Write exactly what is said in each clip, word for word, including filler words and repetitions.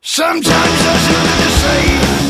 Sometimes there's nothing to say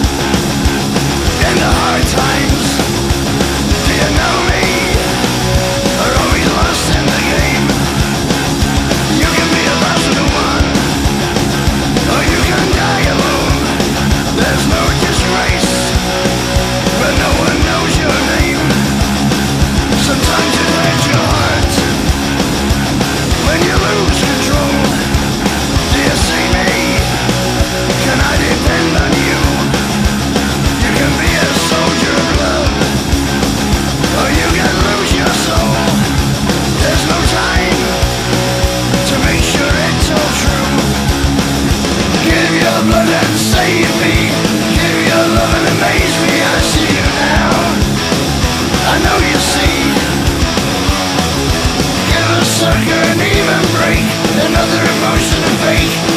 in the hard times. Do you know me? Or are we lost in the game? You can be a thousand to one, or you can die alone. There's no disgrace, but no one knows your name. Sometimes it hurts your heart when you lose control. Do you see me? Can I depend on you? You can be a soldier of love, or you can lose your soul. There's no time to make sure it's all true. Give your blood and save me. Give your love and amaze me. I see you now, I know you see. Give a sucker an even break, another emotion and fake.